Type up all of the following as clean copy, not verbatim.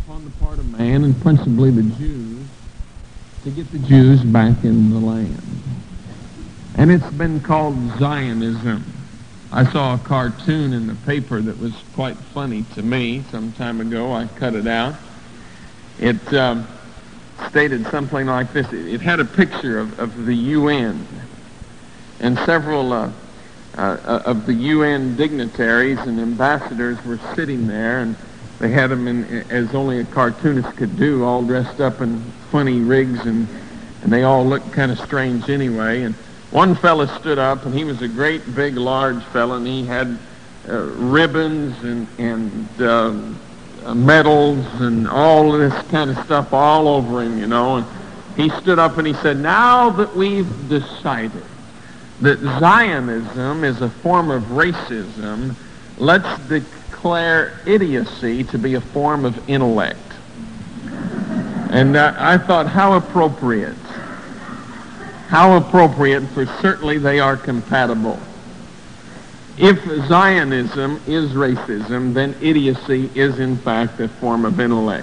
on the part of man, and principally the Jews, to get the Jews back in the land. And it's been called Zionism. I saw a cartoon in the paper that was quite funny to me some time ago. I cut it out. It stated something like this. It had a picture of the UN, and several of the UN dignitaries and ambassadors were sitting there, and they had them in, as only a cartoonist could do, all dressed up in funny rigs, and they all looked kind of strange anyway. And one fella stood up, and he was a great, big, large fella, and he had ribbons and medals and all this kind of stuff all over him, you know. And he stood up and he said, "Now that we've decided that Zionism is a form of racism, let's declare idiocy to be a form of intellect." And I thought, how appropriate. How appropriate, for certainly they are compatible. If Zionism is racism, then idiocy is in fact a form of intellect.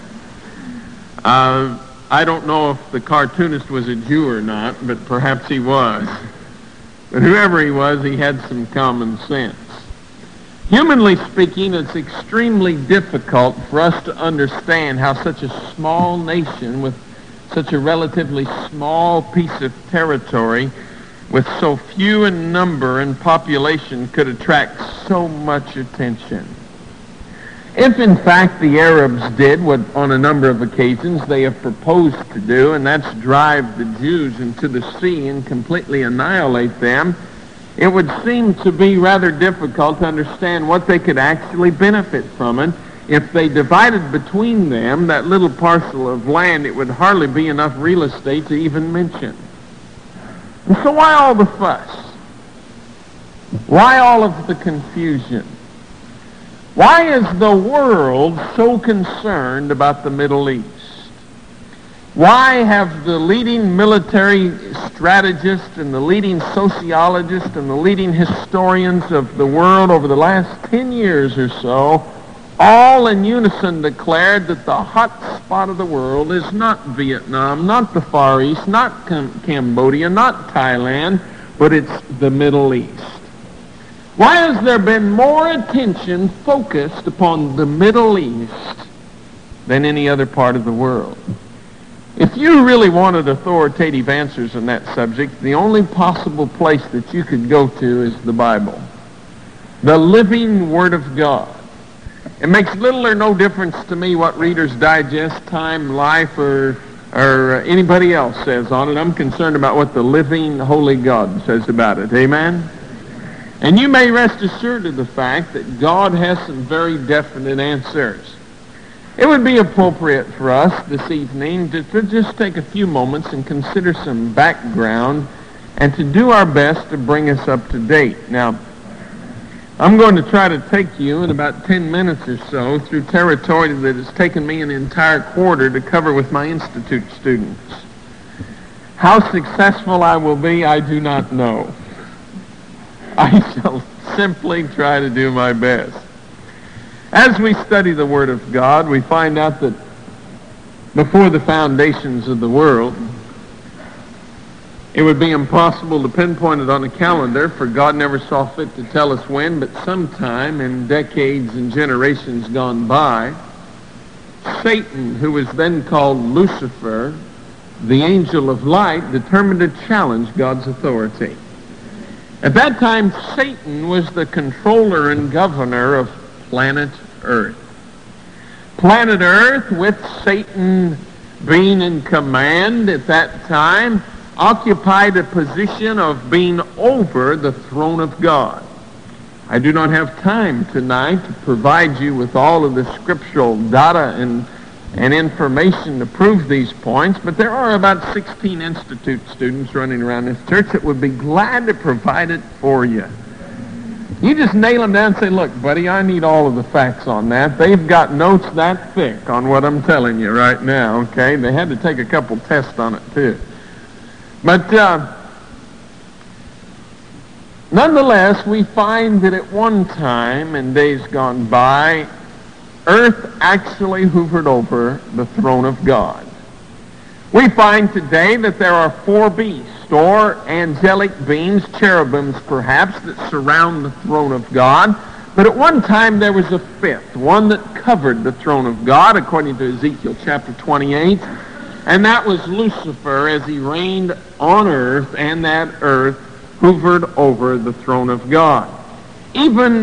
I don't know if the cartoonist was a Jew or not, but perhaps he was. But whoever he was, he had some common sense. Humanly speaking, it's extremely difficult for us to understand how such a small nation with such a relatively small piece of territory with so few in number and population could attract so much attention. If in fact the Arabs did what on a number of occasions they have proposed to do, and that's drive the Jews into the sea and completely annihilate them, it would seem to be rather difficult to understand what they could actually benefit from it. If they divided between them that little parcel of land, it would hardly be enough real estate to even mention. And so why all the fuss? Why all of the confusion? Why is the world so concerned about the Middle East? Why have the leading military strategists and the leading sociologists and the leading historians of the world over the last 10 years or so all in unison declared that the hot spot of the world is not Vietnam, not the Far East, not Cambodia, not Thailand, but it's the Middle East? Why has there been more attention focused upon the Middle East than any other part of the world? If you really wanted authoritative answers on that subject, the only possible place that you could go to is the Bible, the living Word of God. It makes little or no difference to me what Reader's Digest, Time, Life, or anybody else says on it. I'm concerned about what the living, holy God says about it. Amen? And you may rest assured of the fact that God has some very definite answers. It would be appropriate for us this evening to just take a few moments and consider some background and to do our best to bring us up to date. Now, I'm going to try to take you in about 10 minutes or so through territory that has taken me an entire quarter to cover with my Institute students. How successful I will be, I do not know. I shall simply try to do my best. As we study the Word of God, we find out that before the foundations of the world, it would be impossible to pinpoint it on a calendar, for God never saw fit to tell us when, but sometime in decades and generations gone by, Satan, who was then called Lucifer, the angel of light, determined to challenge God's authority. At that time, Satan was the controller and governor of planet Earth. Planet Earth, with Satan being in command at that time, occupied a position of being over the throne of God. I do not have time tonight to provide you with all of the scriptural data and information to prove these points, but there are about 16 Institute students running around this church that would be glad to provide it for you. You just nail them down and say, "Look, buddy, I need all of the facts on that." They've got notes that thick on what I'm telling you right now, okay? They had to take a couple tests on it, too. But nonetheless, we find that at one time in days gone by, earth actually hovered over the throne of God. We find today that there are 4 beasts, or angelic beings, cherubims perhaps, that surround the throne of God. But at one time there was a 5th, one that covered the throne of God, according to Ezekiel chapter 28. And that was Lucifer as he reigned on earth, and that earth hovered over the throne of God. Even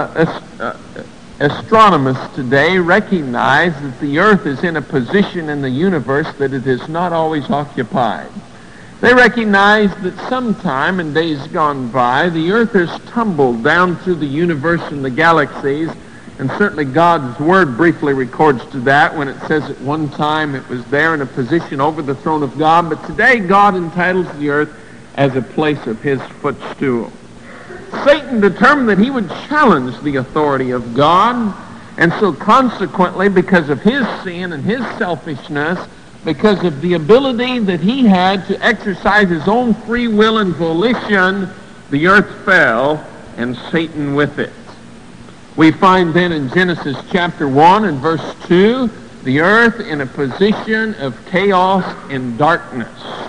astronomers today recognize that the earth is in a position in the universe that it is not always occupied. They recognize that sometime in days gone by, the earth has tumbled down through the universe and the galaxies, and certainly God's Word briefly records to that when it says at one time it was there in a position over the throne of God, but today God entitles the earth as a place of his footstool. Satan determined that he would challenge the authority of God, and so consequently, because of his sin and his selfishness, because of the ability that he had to exercise his own free will and volition, the earth fell, and Satan with it. We find then in Genesis chapter 1 and verse 2, the earth in a position of chaos and darkness.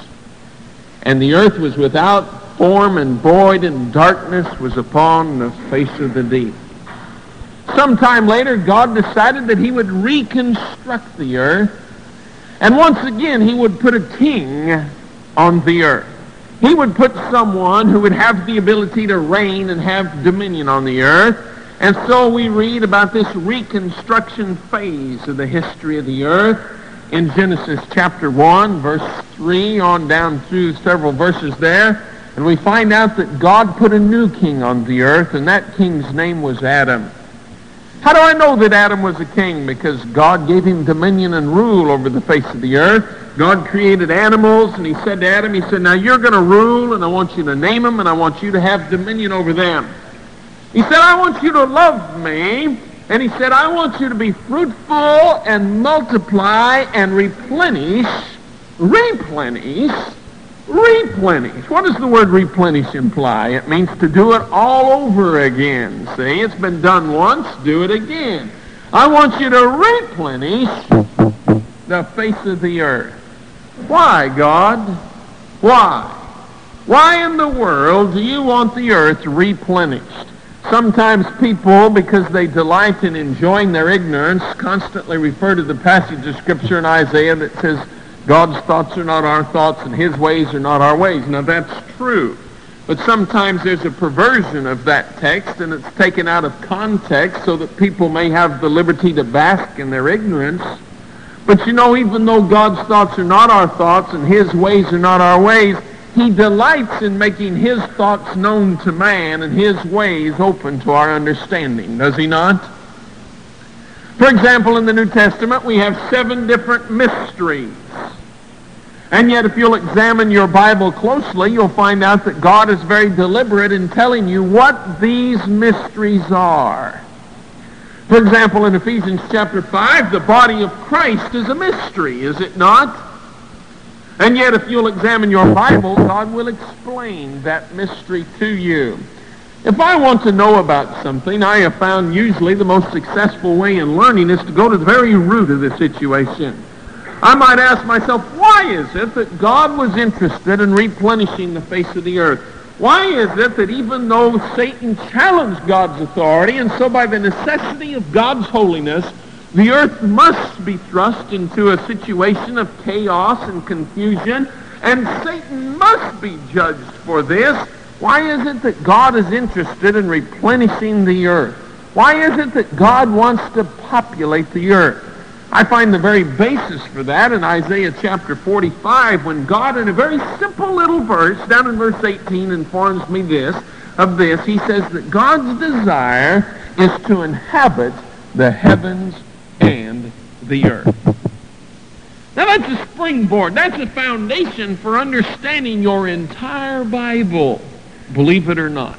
And the earth was without form and void, and darkness was upon the face of the deep. Sometime later, God decided that he would reconstruct the earth, and once again he would put a king on the earth. He would put someone who would have the ability to reign and have dominion on the earth. And so we read about this reconstruction phase of the history of the earth in Genesis chapter 1, verse 3, on down through several verses there. And we find out that God put a new king on the earth, and that king's name was Adam. How do I know that Adam was a king? Because God gave him dominion and rule over the face of the earth. God created animals, and he said to Adam, he said, now you're going to rule, and I want you to name them, and I want you to have dominion over them. He said, I want you to love me, and he said, I want you to be fruitful and multiply and replenish. What does the word replenish imply? It means to do it all over again. See, it's been done once, do it again. I want you to replenish the face of the earth. Why, God? Why? Why in the world do you want the earth replenished? Sometimes people, because they delight in enjoying their ignorance, constantly refer to the passage of Scripture in Isaiah that says, God's thoughts are not our thoughts and his ways are not our ways. Now that's true. But sometimes there's a perversion of that text, and it's taken out of context so that people may have the liberty to bask in their ignorance. But you know, even though God's thoughts are not our thoughts and his ways are not our ways, he delights in making his thoughts known to man and his ways open to our understanding, does he not? For example, in the New Testament, we have 7 different mysteries. And yet, if you'll examine your Bible closely, you'll find out that God is very deliberate in telling you what these mysteries are. For example, in Ephesians chapter 5, the body of Christ is a mystery, is it not? And yet, if you'll examine your Bible, God will explain that mystery to you. If I want to know about something, I have found usually the most successful way in learning is to go to the very root of the situation. I might ask myself, why is it that God was interested in replenishing the face of the earth? Why is it that even though Satan challenged God's authority, and so by the necessity of God's holiness, the earth must be thrust into a situation of chaos and confusion, and Satan must be judged for this, why is it that God is interested in replenishing the earth? Why is it that God wants to populate the earth? I find the very basis for that in Isaiah chapter 45, when God, in a very simple little verse, down in verse 18, informs me of this. He says that God's desire is to inhabit the heavens and the earth. Now that's a springboard. That's a foundation for understanding your entire Bible, believe it or not.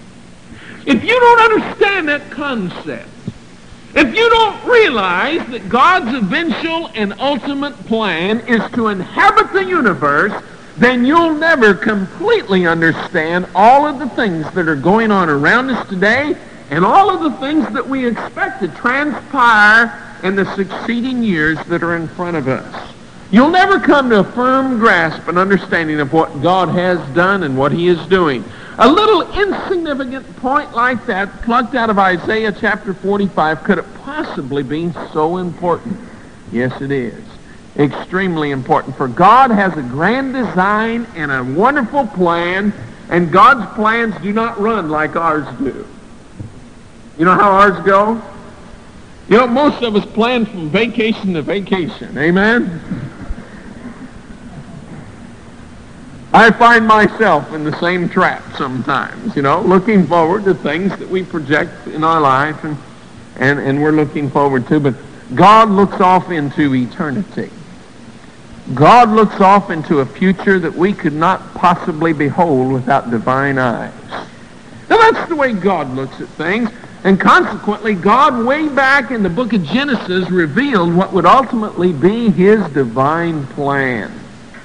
If you don't understand that concept, if you don't realize that God's eventual and ultimate plan is to inhabit the universe, then you'll never completely understand all of the things that are going on around us today, and all of the things that we expect to transpire in the succeeding years that are in front of us. You'll never come to a firm grasp and understanding of what God has done and what he is doing. A little insignificant point like that, plucked out of Isaiah chapter 45, could it possibly be so important? Yes, it is. Extremely important. For God has a grand design and a wonderful plan, and God's plans do not run like ours do. You know how ours go? You know, most of us plan from vacation to vacation. Amen? I find myself in the same trap sometimes, looking forward to things that we project in our life and we're looking forward to. But God looks off into eternity. God looks off into a future that we could not possibly behold without divine eyes. Now that's the way God looks at things. And consequently, God way back in the book of Genesis revealed what would ultimately be his divine plan.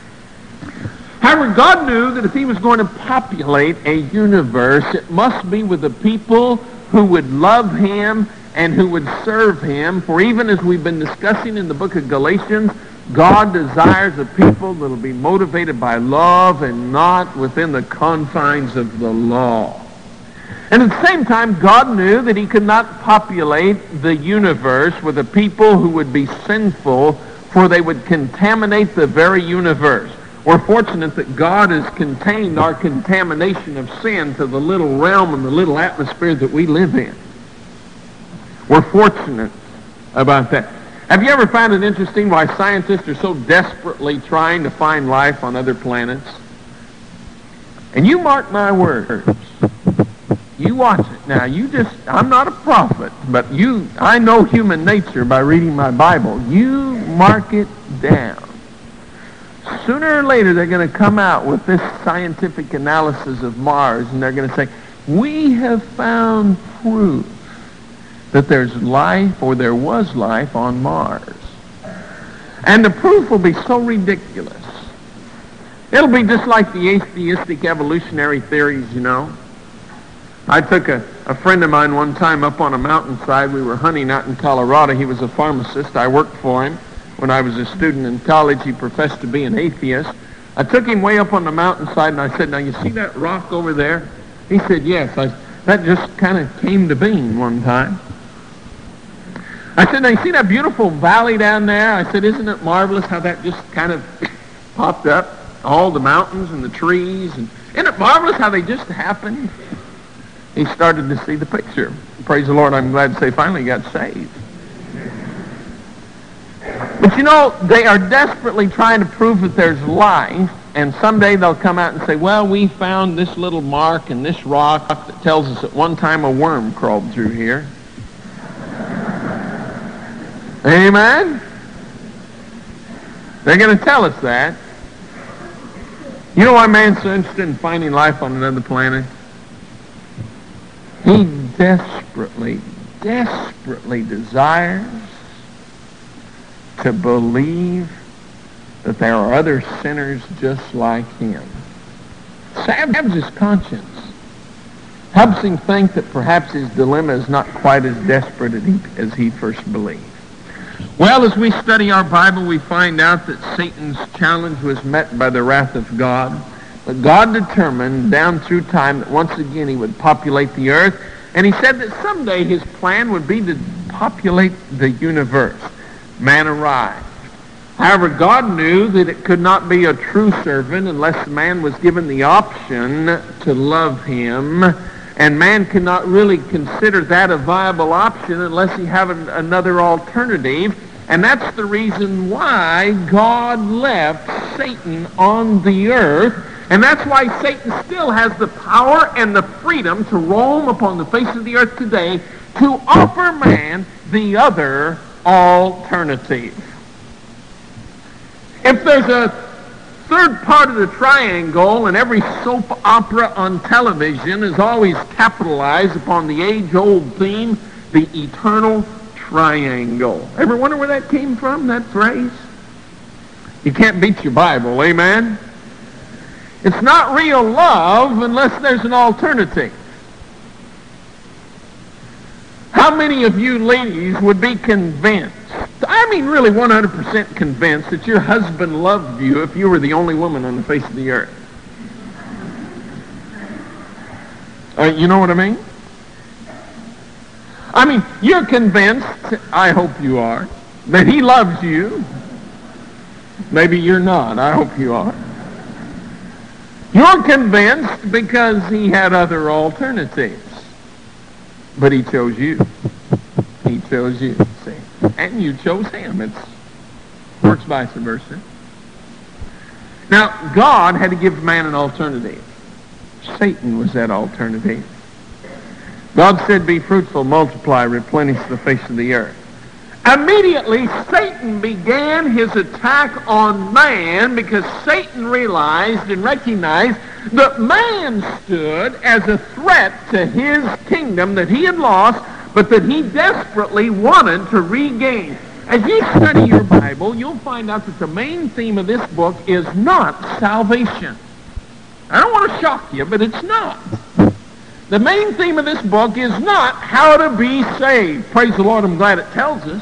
However, God knew that if he was going to populate a universe, it must be with a people who would love him and who would serve him. For even as we've been discussing in the book of Galatians, God desires a people that will be motivated by love and not within the confines of the law. And at the same time, God knew that he could not populate the universe with a people who would be sinful, for they would contaminate the very universe. We're fortunate that God has contained our contamination of sin to the little realm and the little atmosphere that we live in. We're fortunate about that. Have you ever found it interesting why scientists are so desperately trying to find life on other planets? And you mark my words. You watch it. Now, I'm not a prophet, but I know human nature by reading my Bible. You mark it down. Sooner or later, they're going to come out with this scientific analysis of Mars, and they're going to say, we have found proof that there's life, or there was life, on Mars. And the proof will be so ridiculous. It'll be just like the atheistic evolutionary theories, I took a friend of mine one time up on a mountainside. We were hunting out in Colorado. He was a pharmacist. I worked for him. When I was a student in college, he professed to be an atheist. I took him way up on the mountainside, and I said, now, you see that rock over there? He said, yes. That just kind of came to being one time. I said, now, you see that beautiful valley down there? I said, isn't it marvelous how that just kind of popped up? All the mountains and the trees. And isn't it marvelous how they just happened? He started to see the picture. Praise the Lord, I'm glad to say finally got saved. But they are desperately trying to prove that there's life, and someday they'll come out and say, well, we found this little mark in this rock that tells us at one time a worm crawled through here. Amen? They're going to tell us that. You know why man's so interested in finding life on another planet? He desperately desires to believe that there are other sinners just like him. Salves his conscience. Helps him think that perhaps his dilemma is not quite as desperate as he first believed. Well, as we study our Bible, we find out that Satan's challenge was met by the wrath of God. But God determined down through time that once again he would populate the earth. And he said that someday his plan would be to populate the universe. Man arrived. However, God knew that it could not be a true servant unless man was given the option to love him. And man cannot really consider that a viable option unless he have another alternative. And that's the reason why God left Satan on the earth. And that's why Satan still has the power and the freedom to roam upon the face of the earth today to offer man the other alternative. If there's a third part of the triangle, and every soap opera on television is always capitalized upon the age-old theme, the eternal triangle. Ever wonder where that came from, that phrase? You can't beat your Bible, amen? It's not real love unless there's an alternative. How many of you ladies would be convinced, I mean really 100% convinced, that your husband loved you if you were the only woman on the face of the earth? You know what I mean? I mean, you're convinced, I hope you are, that he loves you. Maybe you're not. I hope you are. You're convinced because he had other alternatives. But he chose you. He chose you, see. And you chose him. It works vice versa. Now, God had to give man an alternative. Satan was that alternative. God said, be fruitful, multiply, replenish the face of the earth. Immediately, Satan began his attack on man because Satan realized and recognized that man stood as a threat to his kingdom that he had lost, but that he desperately wanted to regain. As you study your Bible, you'll find out that the main theme of this book is not salvation. I don't want to shock you, but it's not. The main theme of this book is not how to be saved. Praise the Lord, I'm glad it tells us.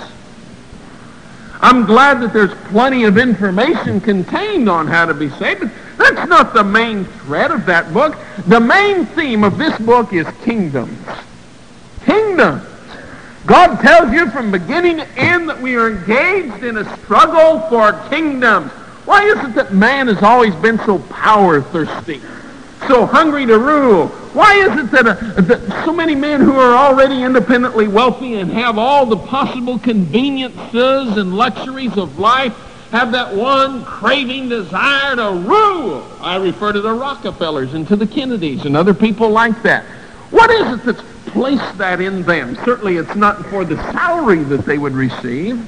I'm glad that there's plenty of information contained on how to be saved, but that's not the main thread of that book. The main theme of this book is kingdoms. Kingdoms. God tells you from beginning to end that we are engaged in a struggle for kingdoms. Why is it that man has always been so power thirsty, so hungry to rule? Why is it that so many men who are already independently wealthy and have all the possible conveniences and luxuries of life have that one craving desire to rule? I refer to the Rockefellers and to the Kennedys and other people like that. What is it that's placed that in them? Certainly it's not for the salary that they would receive.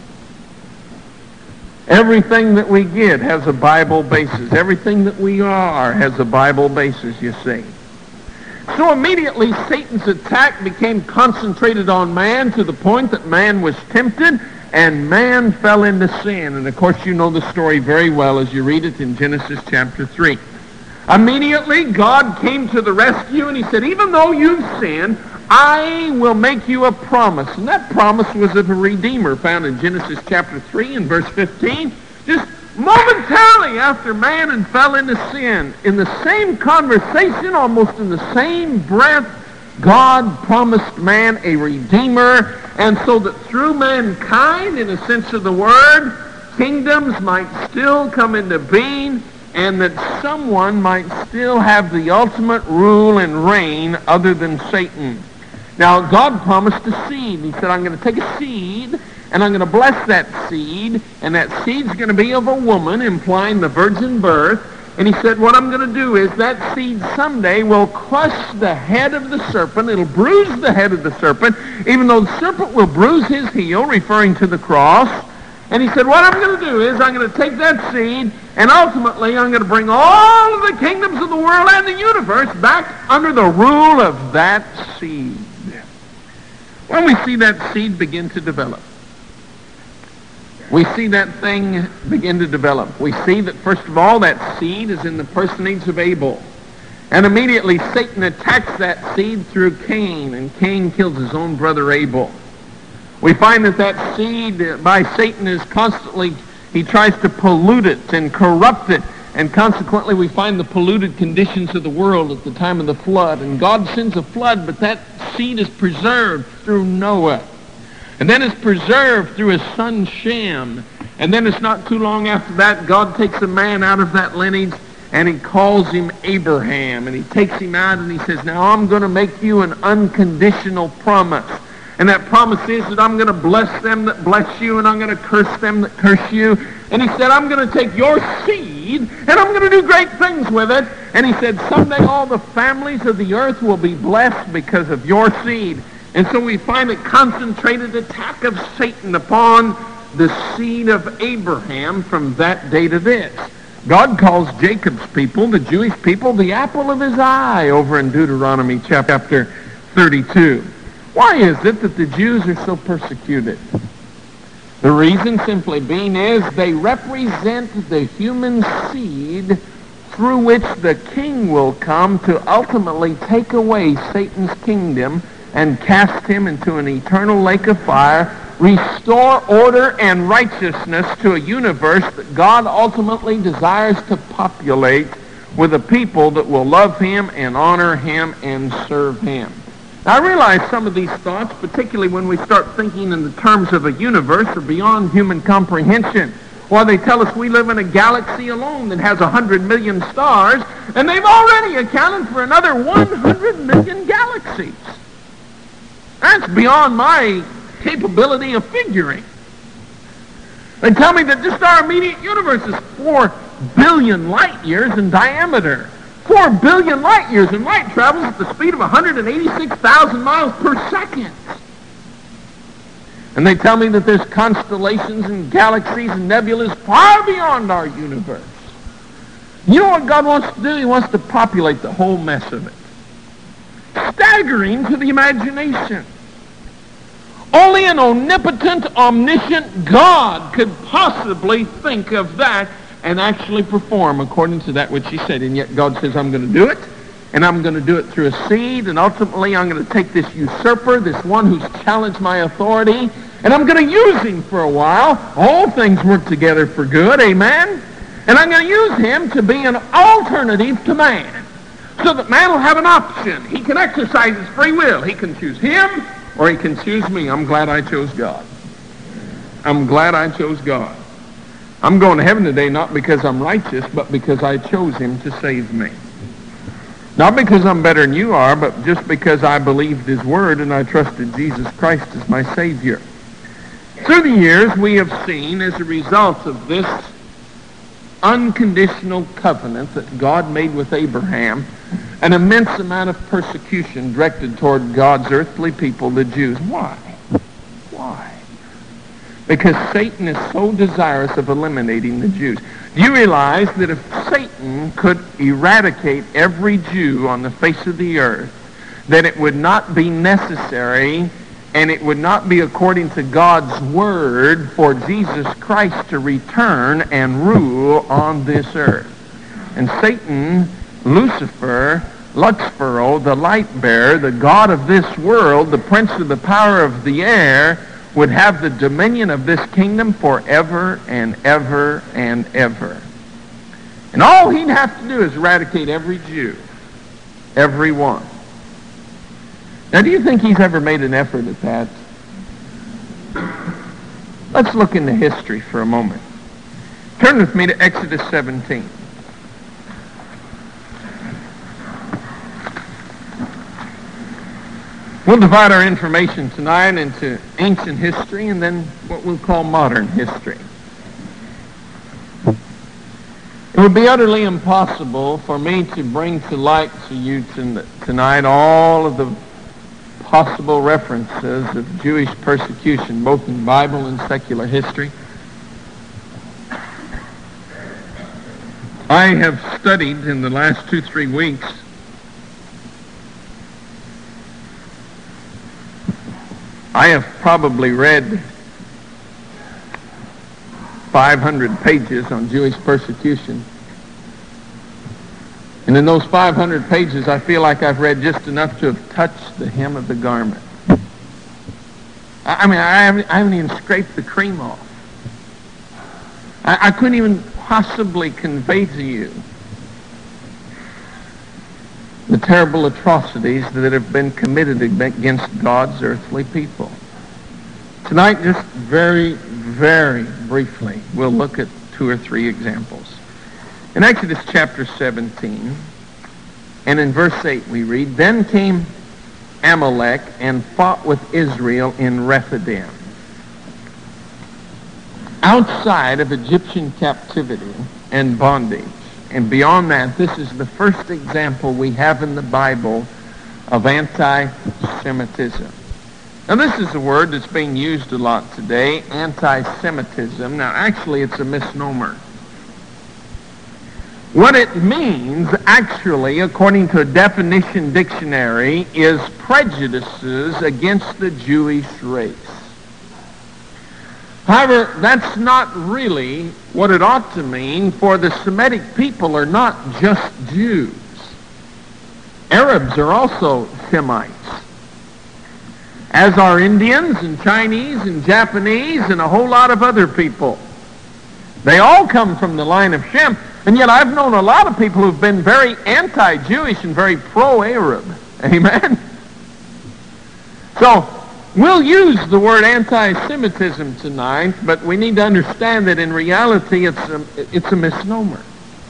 Everything that we get has a Bible basis. Everything that we are has a Bible basis, you see. So immediately Satan's attack became concentrated on man to the point that man was tempted and man fell into sin. And of course you know the story very well as you read it in Genesis chapter 3. Immediately God came to the rescue and he said, even though you've sinned, I will make you a promise. And that promise was of a Redeemer found in Genesis chapter 3 and verse 15. Just momentarily after man fell into sin, in the same conversation, almost in the same breath, God promised man a Redeemer, and so that through mankind, in a sense of the word, kingdoms might still come into being, and that someone might still have the ultimate rule and reign other than Satan. Now, God promised a seed. He said, I'm going to take a seed, and I'm going to bless that seed, and that seed's going to be of a woman, implying the virgin birth. And he said, what I'm going to do is that seed someday will crush the head of the serpent. It'll bruise the head of the serpent, even though the serpent will bruise his heel, referring to the cross. And he said, what I'm going to do is I'm going to take that seed, and ultimately I'm going to bring all of the kingdoms of the world and the universe back under the rule of that seed. When we see that seed begin to develop, we see that thing begin to develop. We see that, first of all, that seed is in the personage of Abel. And immediately Satan attacks that seed through Cain, and Cain kills his own brother Abel. We find that that seed by Satan is constantly, he tries to pollute it and corrupt it. And consequently we find the polluted conditions of the world at the time of the flood. And God sends a flood, but that seed is preserved through Noah. And then it's preserved through his son Shem. And then it's not too long after that, God takes a man out of that lineage and he calls him Abraham. And he takes him out and he says, now I'm going to make you an unconditional promise. And that promise is that I'm going to bless them that bless you, and I'm going to curse them that curse you. And he said, I'm going to take your seed, and I'm going to do great things with it. And he said, someday all the families of the earth will be blessed because of your seed. And so we find a concentrated attack of Satan upon the seed of Abraham from that day to this. God calls Jacob's people, the Jewish people, the apple of his eye over in Deuteronomy chapter 32. Why is it that the Jews are so persecuted? The reason simply being is they represent the human seed through which the king will come to ultimately take away Satan's kingdom and cast him into an eternal lake of fire, restore order and righteousness to a universe that God ultimately desires to populate with a people that will love him and honor him and serve him. Now, I realize some of these thoughts, particularly when we start thinking in the terms of a universe, are beyond human comprehension. Why, they tell us we live in a galaxy alone that has 100 million stars, and they've already accounted for another 100 million galaxies. That's beyond my capability of figuring. They tell me that just our immediate universe is 4 billion light years in diameter. 4 billion light years, and light travels at the speed of 186,000 miles per second. And they tell me that there's constellations and galaxies and nebulas far beyond our universe. You know what God wants to do? He wants to populate the whole mess of it. Staggering to the imagination. Only an omnipotent, omniscient God could possibly think of that and actually perform according to that which he said. And yet God says, I'm going to do it, and I'm going to do it through a seed, and ultimately I'm going to take this usurper, this one who's challenged my authority, and I'm going to use him for a while. All things work together for good, amen? And I'm going to use him to be an alternative to man, so that man will have an option. He can exercise his free will. He can choose him, or he can choose me. I'm glad I chose God. I'm glad I chose God. I'm going to heaven today not because I'm righteous, but because I chose him to save me. Not because I'm better than you are, but just because I believed his word and I trusted Jesus Christ as my Savior. Through the years, we have seen, as a result of this unconditional covenant that God made with Abraham, an immense amount of persecution directed toward God's earthly people, the Jews. Why? Why? Because Satan is so desirous of eliminating the Jews. Do you realize that if Satan could eradicate every Jew on the face of the earth, that it would not be necessary and it would not be according to God's word for Jesus Christ to return and rule on this earth? And Satan, Lucifer, Luxfero, the light bearer, the god of this world, the prince of the power of the air, would have the dominion of this kingdom forever and ever and ever. And all he'd have to do is eradicate every Jew. Every one. Now, do you think he's ever made an effort at that? Let's look into history for a moment. Turn with me to Exodus 17. We'll divide our information tonight into ancient history and then what we'll call modern history. It would be utterly impossible for me to bring to light to you tonight all of the possible references of Jewish persecution, both in Bible and secular history. I have studied in the last 2-3 weeks I have probably read 500 pages on Jewish persecution. And in those 500 pages, I feel like I've read just enough to have touched the hem of the garment. I haven't even scraped the cream off. I couldn't even possibly convey to you the terrible atrocities that have been committed against God's earthly people. Tonight, just very, very briefly, we'll look at 2 or 3 examples. In Exodus chapter 17, and in verse 8 we read, Then came Amalek and fought with Israel in Rephidim. Outside of Egyptian captivity and bondage, and beyond that, this is the first example we have in the Bible of anti-Semitism. Now, this is a word that's being used a lot today, anti-Semitism. Now, actually, it's a misnomer. What it means, actually, according to a definition dictionary, is prejudices against the Jewish race. However, that's not really what it ought to mean, for the Semitic people are not just Jews. Arabs are also Semites. as are Indians and Chinese and Japanese and a whole lot of other people. They all come from the line of Shem. And yet I've known a lot of people who've been very anti-Jewish and very pro-Arab. Amen? So, we'll use the word anti-Semitism tonight, but we need to understand that in reality it's a misnomer.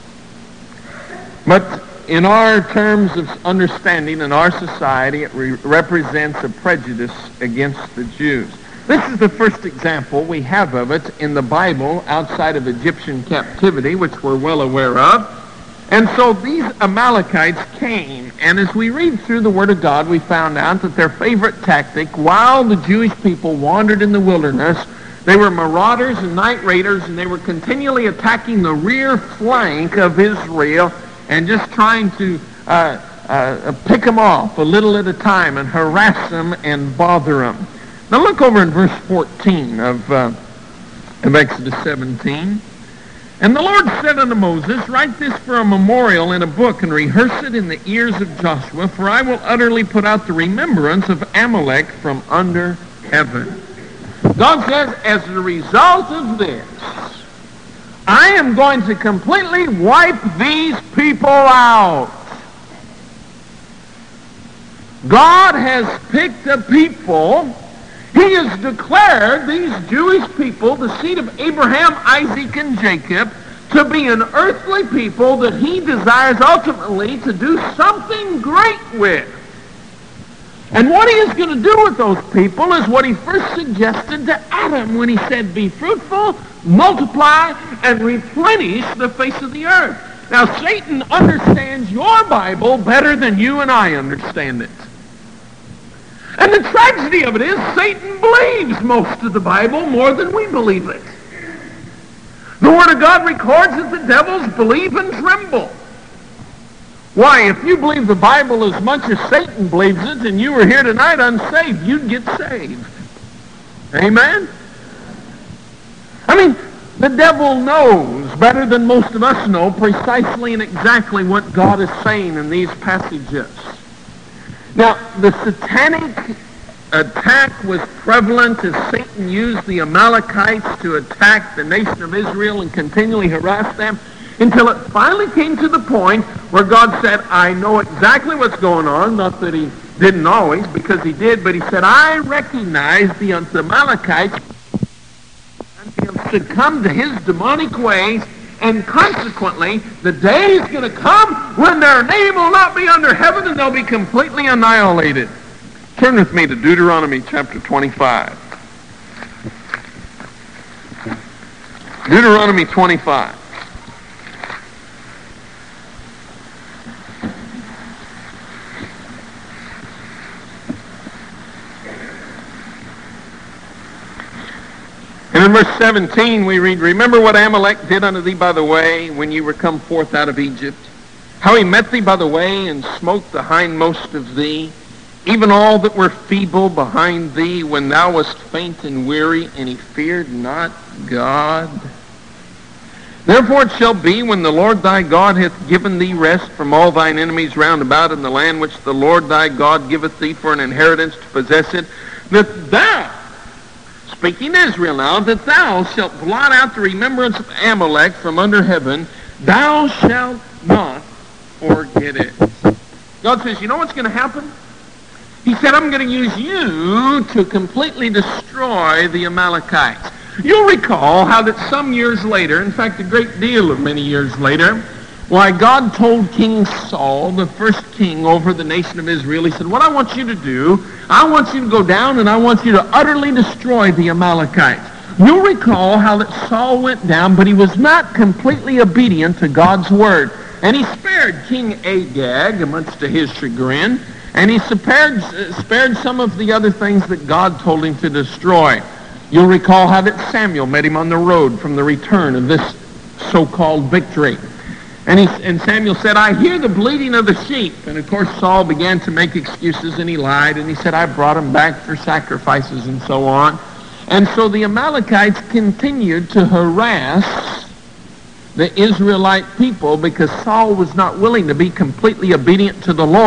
But in our terms of understanding in our society, it represents a prejudice against the Jews. This is the first example we have of it in the Bible outside of Egyptian captivity, which we're well aware of. And so these Amalekites came, and as we read through the Word of God, we found out that their favorite tactic, while the Jewish people wandered in the wilderness, they were marauders and night raiders, and they were continually attacking the rear flank of Israel and just trying to pick them off a little at a time and harass them and bother them. Now look over in verse 14 of Exodus 17. And the Lord said unto Moses, Write this for a memorial in a book, and rehearse it in the ears of Joshua, for I will utterly put out the remembrance of Amalek from under heaven. God says, as a result of this, I am going to completely wipe these people out. God has picked a people. He has declared these Jewish people, the seed of Abraham, Isaac, and Jacob, to be an earthly people that he desires ultimately to do something great with. And what he is going to do with those people is what he first suggested to Adam when he said, Be fruitful, multiply, and replenish the face of the earth. Now, Satan understands your Bible better than you and I understand it. And the tragedy of it is Satan believes most of the Bible more than we believe it. The Word of God records that the devils believe and tremble. Why, if you believe the Bible as much as Satan believes it and you were here tonight unsaved, you'd get saved. Amen? I mean, the devil knows better than most of us know precisely and exactly what God is saying in these passages. Now, the satanic attack was prevalent as Satan used the Amalekites to attack the nation of Israel and continually harass them until it finally came to the point where God said, I know exactly what's going on. Not that he didn't always, because he did, but he said, I recognize the Amalekites and they have succumbed to his demonic ways. And consequently, the day is going to come when their name will not be under heaven and they'll be completely annihilated. Turn with me to Deuteronomy chapter 25. Deuteronomy 25. And in verse 17 we read, Remember what Amalek did unto thee by the way when you were come forth out of Egypt, how he met thee by the way and smote the hindmost of thee, even all that were feeble behind thee when thou wast faint and weary, and he feared not God. Therefore it shall be, when the Lord thy God hath given thee rest from all thine enemies round about in the land which the Lord thy God giveth thee for an inheritance to possess it, that thou, speaking Israel now, that thou shalt blot out the remembrance of Amalek from under heaven, thou shalt not forget it. God says, you know what's going to happen? He said, I'm going to use you to completely destroy the Amalekites. You'll recall how that some years later, in fact a great deal of many years later, why God told King Saul, the first king over the nation of Israel, he said, what I want you to do, I want you to go down and I want you to utterly destroy the Amalekites. You'll recall how that Saul went down, but he was not completely obedient to God's word. And he spared King Agag, much to his chagrin, and he spared some of the other things that God told him to destroy. You'll recall how that Samuel met him on the road from the return of this so-called victory. And Samuel said, I hear the bleating of the sheep. And of course Saul began to make excuses and he lied. And he said, I brought him back for sacrifices and so on. And so the Amalekites continued to harass the Israelite people because Saul was not willing to be completely obedient to the Lord.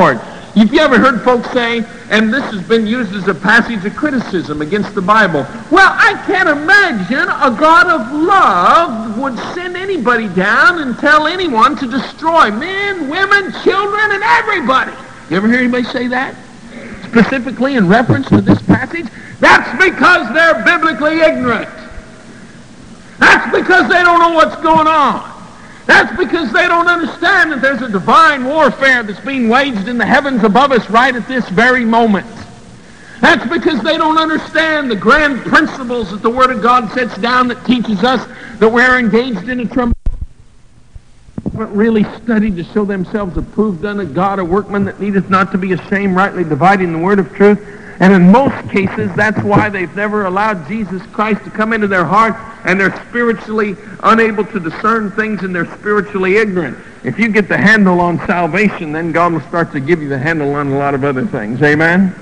If you ever heard folks say, and this has been used as a passage of criticism against the Bible, well, I can't imagine a God of love would send anybody down and tell anyone to destroy men, women, children, and everybody. You ever hear anybody say that? Specifically in reference to this passage? That's because they're biblically ignorant. That's because they don't know what's going on. That's because they don't understand that there's a divine warfare that's being waged in the heavens above us right at this very moment. That's because they don't understand the grand principles that the Word of God sets down that teaches us that we're engaged in a tremendous haven't really studied to show themselves approved unto God, a workman that needeth not to be ashamed, rightly dividing the word of truth. And in most cases, that's why they've never allowed Jesus Christ to come into their heart, and they're spiritually unable to discern things, and they're spiritually ignorant. If you get the handle on salvation, then God will start to give you the handle on a lot of other things. Amen?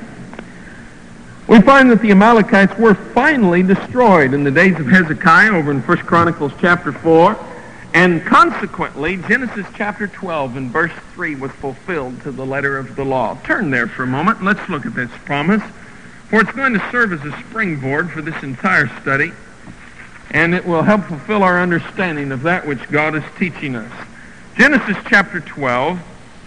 We find that the Amalekites were finally destroyed in the days of Hezekiah over in 1 Chronicles chapter 4. And consequently, Genesis chapter 12 and verse 3 was fulfilled to the letter of the law. Turn there for a moment and let's look at this promise, for it's going to serve as a springboard for this entire study, and it will help fulfill our understanding of that which God is teaching us. Genesis chapter 12.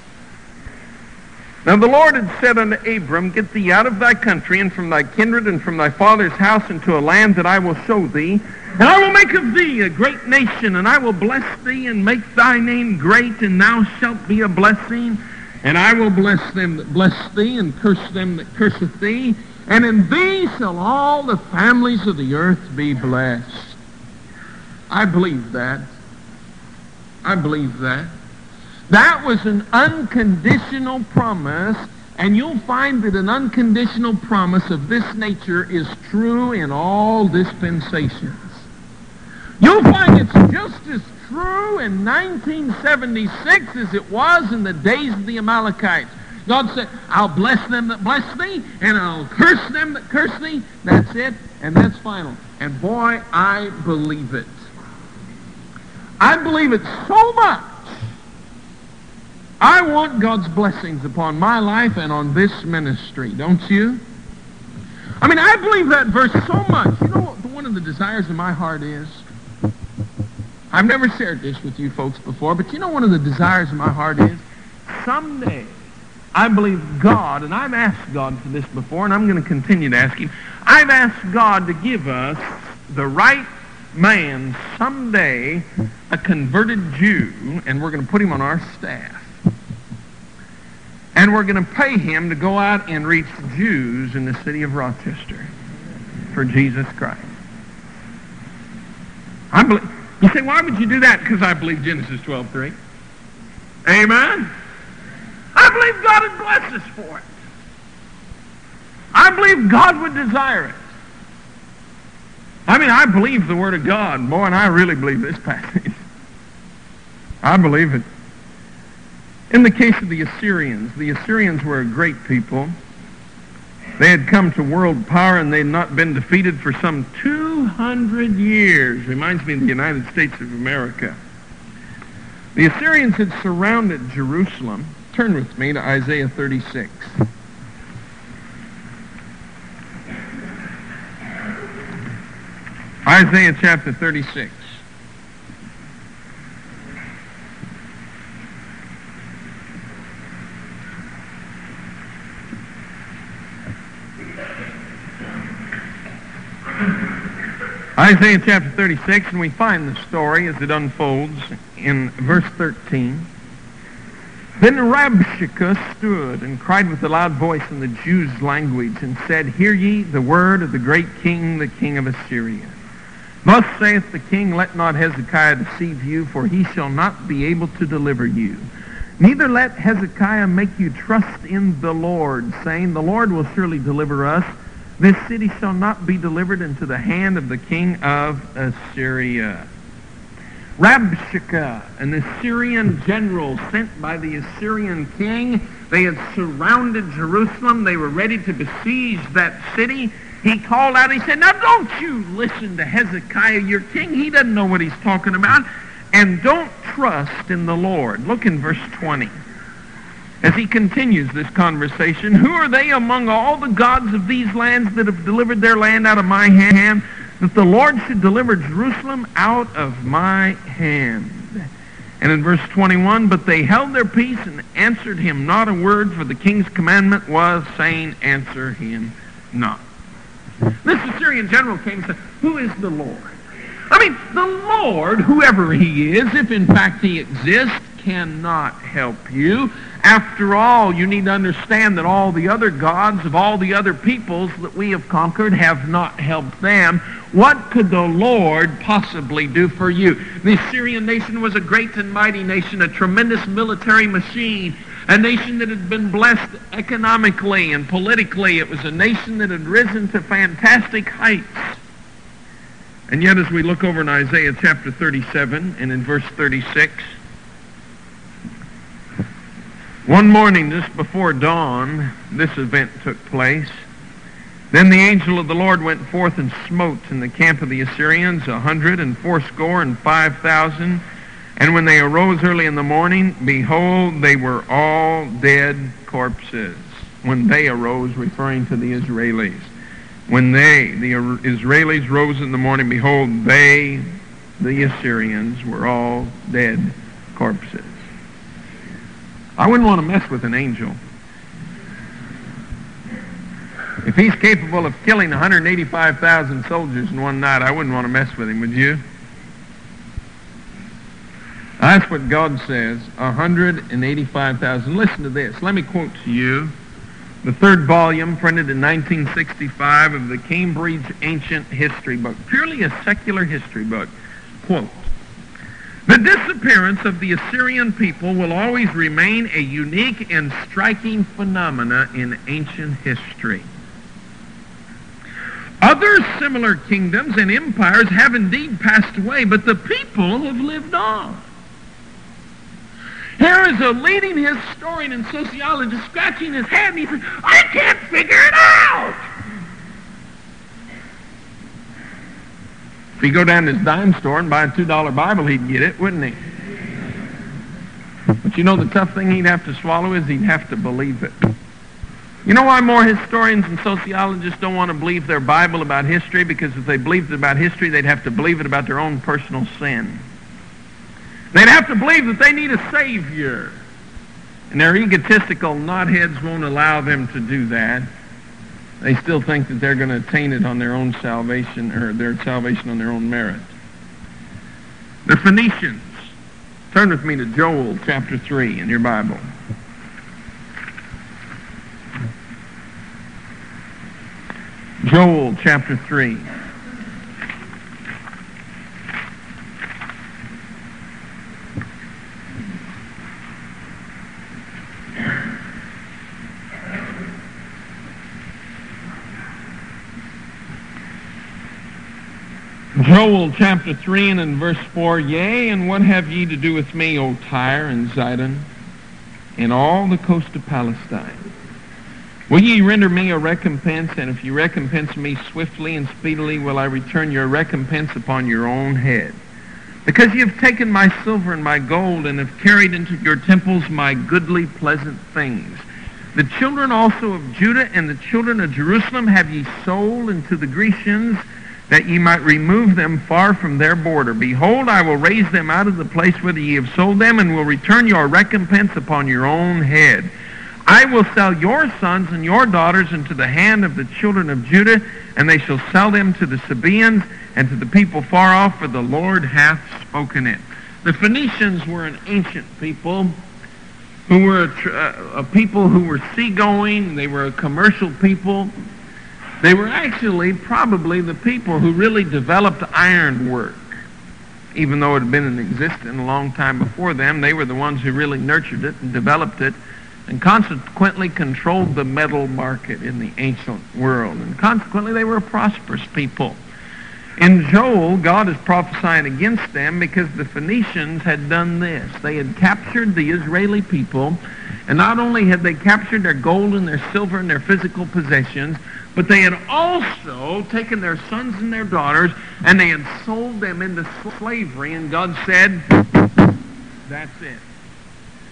Now the Lord had said unto Abram, Get thee out of thy country, and from thy kindred, and from thy father's house, into a land that I will show thee. And I will make of thee a great nation, and I will bless thee, and make thy name great, and thou shalt be a blessing. And I will bless them that bless thee, and curse them that curseth thee. And in thee shall all the families of the earth be blessed. I believe that. I believe that. That was an unconditional promise, and you'll find that an unconditional promise of this nature is true in all dispensations. You'll find it's just as true in 1976 as it was in the days of the Amalekites. God said, I'll bless them that bless thee, and I'll curse them that curse thee. That's it, and that's final. And boy, I believe it. I believe it so much. I want God's blessings upon my life and on this ministry, don't you? I mean, I believe that verse so much. You know what one of the desires of my heart is? I've never shared this with you folks before, but you know one of the desires of my heart is? Someday, I believe God, and I've asked God for this before, and I'm going to continue to ask Him. I've asked God to give us the right man someday, a converted Jew, and we're going to put him on our staff. And we're going to pay him to go out and reach Jews in the city of Rochester for Jesus Christ. I believe. You say, why would you do that? Because I believe Genesis 12:3. Amen? I believe God would bless us for it. I believe God would desire it. I mean, I believe the Word of God. Boy, and I really believe this passage. I believe it. In the case of the Assyrians were a great people. They had come to world power, and they had not been defeated for some 200 years. Reminds me of the United States of America. The Assyrians had surrounded Jerusalem. Turn with me to Isaiah 36. Isaiah chapter 36. Isaiah chapter 36, and we find the story as it unfolds in verse 13. Then Rabshakeh stood and cried with a loud voice in the Jews' language and said, Hear ye the word of the great king, the king of Assyria. Thus saith the king, Let not Hezekiah deceive you, for he shall not be able to deliver you. Neither let Hezekiah make you trust in the Lord, saying, The Lord will surely deliver us. This city shall not be delivered into the hand of the king of Assyria. Rabshakeh, an Assyrian general sent by the Assyrian king, they had surrounded Jerusalem. They were ready to besiege that city. He called out, he said, Now don't you listen to Hezekiah, your king. He doesn't know what he's talking about. And don't trust in the Lord. Look in verse 20. as he continues this conversation, who are they among all the gods of these lands that have delivered their land out of my hand, that the Lord should deliver Jerusalem out of my hand? And in verse 21, but they held their peace and answered him not a word, for the king's commandment was, saying, answer him not. This Assyrian general came and said, who is the Lord? I mean, the Lord, whoever he is, if in fact he exists, cannot help you. After all, you need to understand that all the other gods of all the other peoples that we have conquered have not helped them. What could the Lord possibly do for you? The Assyrian nation was a great and mighty nation, a tremendous military machine, a nation that had been blessed economically and politically. It was a nation that had risen to fantastic heights. And yet as we look over in Isaiah chapter 37 and in verse 36, one morning just before dawn, this event took place. Then the angel of the Lord went forth and smote in the camp of the Assyrians 185,000. And when they arose early in the morning, behold, they were all dead corpses. When they arose, referring to the Israelis. When the Israelis rose in the morning, behold, they, the Assyrians, were all dead corpses. I wouldn't want to mess with an angel. If he's capable of killing 185,000 soldiers in one night, I wouldn't want to mess with him, would you? That's what God says, 185,000. Listen to this. Let me quote to you the third volume, printed in 1965, of the Cambridge Ancient History book, purely a secular history book. Quote, the disappearance of the Assyrian people will always remain a unique and striking phenomena in ancient history. Other similar kingdoms and empires have indeed passed away, but the people have lived on. Here is a leading historian and sociologist scratching his head, and he says, I can't figure it out. If he'd go down to his dime store and buy a $2 Bible, he'd get it, wouldn't he? But you know the tough thing he'd have to swallow is he'd have to believe it. You know why more historians and sociologists don't want to believe their Bible about history? Because if they believed it about history, they'd have to believe it about their own personal sin. They'd have to believe that they need a Savior. And their egotistical knotheads won't allow them to do that. They still think that they're going to attain it on their own salvation, or their salvation on their own merit. The Phoenicians. Turn with me to Joel chapter 3 in your Bible. Joel chapter 3. Joel chapter 3 and in verse 4, yea, and what have ye to do with me, O Tyre and Zidon, and all the coast of Palestine? Will ye render me a recompense? And if ye recompense me swiftly and speedily, will I return your recompense upon your own head? Because ye have taken my silver and my gold, and have carried into your temples my goodly pleasant things. The children also of Judah and the children of Jerusalem have ye sold unto the Grecians, that ye might remove them far from their border. Behold, I will raise them out of the place whither ye have sold them, and will return your recompense upon your own head. I will sell your sons and your daughters into the hand of the children of Judah, and they shall sell them to the Sabaeans and to the people far off, for the Lord hath spoken it. The Phoenicians were an ancient people who were a people who were seagoing. They were a commercial people. They were actually probably the people who really developed ironwork. Even though it had been in existence a long time before them, they were the ones who really nurtured it and developed it, and consequently controlled the metal market in the ancient world. And consequently, they were a prosperous people. In Joel, God is prophesying against them because the Phoenicians had done this. They had captured the Israeli people, and not only had they captured their gold and their silver and their physical possessions, but they had also taken their sons and their daughters, and they had sold them into slavery, and God said, that's it.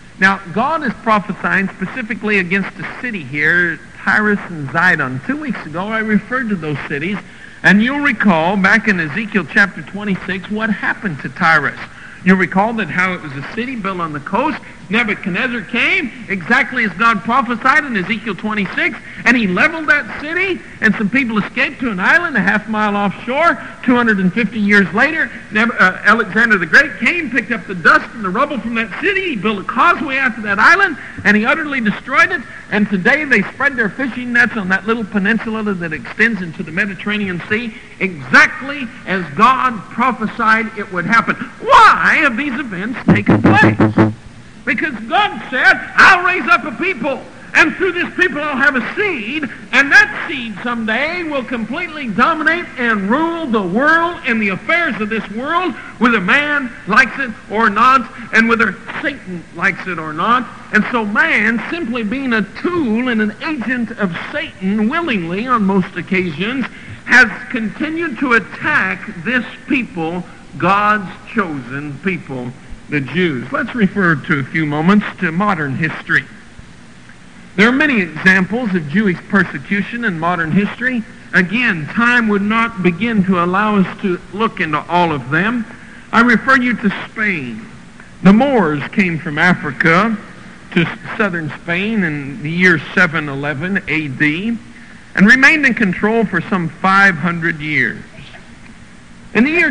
Now, God is prophesying specifically against a city here, Tyrus and Zidon. 2 weeks ago, I referred to those cities, and you'll recall back in Ezekiel chapter 26 what happened to Tyrus. You'll recall that how it was a city built on the coast. Nebuchadnezzar came exactly as God prophesied in Ezekiel 26, and he leveled that city, and some people escaped to an island a half mile offshore. 250 years later, Alexander the Great came, picked up the dust and the rubble from that city. He built a causeway out to that island, and he utterly destroyed it. And today they spread their fishing nets on that little peninsula that extends into the Mediterranean Sea, exactly as God prophesied it would happen. Why have these events taken place? Because God said, I'll raise up a people, and through this people I'll have a seed, and that seed someday will completely dominate and rule the world and the affairs of this world, whether man likes it or not, and whether Satan likes it or not. And so man, simply being a tool and an agent of Satan, willingly on most occasions, has continued to attack this people, God's chosen people, the Jews. Let's refer to a few moments to modern history. There are many examples of Jewish persecution in modern history. Again, time would not begin to allow us to look into all of them. I refer you to Spain. The Moors came from Africa to southern Spain in the year 711 AD and remained in control for some 500 years. In the year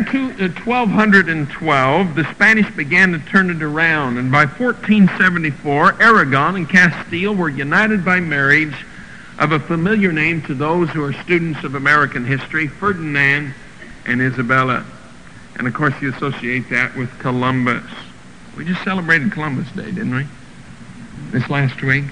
1212, the Spanish began to turn it around, and by 1474, Aragon and Castile were united by marriage of a familiar name to those who are students of American history, Ferdinand and Isabella. And of course, you associate that with Columbus. We just celebrated Columbus Day, didn't we? This last week.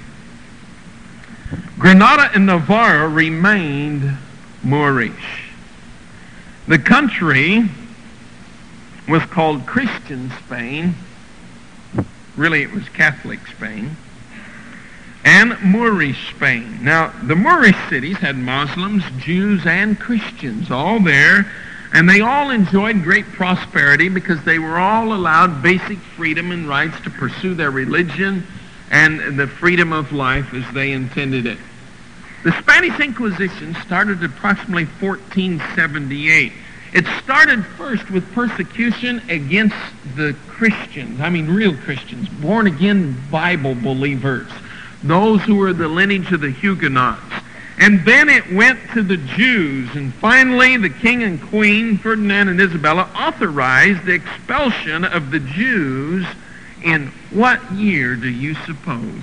Granada and Navarre remained Moorish. The country was called Christian Spain. Really, it was Catholic Spain. And Moorish Spain. Now, the Moorish cities had Muslims, Jews, and Christians all there, and they all enjoyed great prosperity because they were all allowed basic freedom and rights to pursue their religion and the freedom of life as they intended it. The Spanish Inquisition started approximately 1478. It started first with persecution against the Christians, real Christians, born-again Bible believers, those who were the lineage of the Huguenots. And then it went to the Jews, and finally the king and queen, Ferdinand and Isabella, authorized the expulsion of the Jews in what year do you suppose?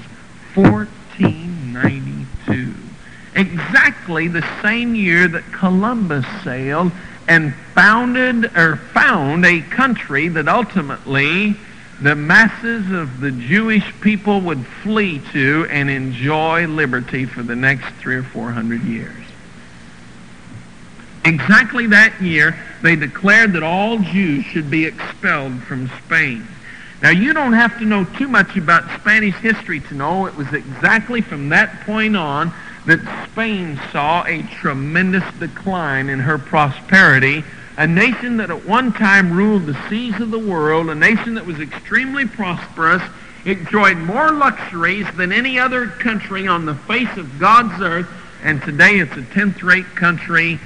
1492. Exactly the same year that Columbus sailed and found a country that ultimately the masses of the Jewish people would flee to and enjoy liberty for the next 300 or 400 years. Exactly that year, they declared that all Jews should be expelled from Spain. Now, you don't have to know too much about Spanish history to know it was exactly from that point on that Spain saw a tremendous decline in her prosperity. A nation that at one time ruled the seas of the world, a nation that was extremely prosperous, enjoyed more luxuries than any other country on the face of God's earth, and today it's a 10th-rate country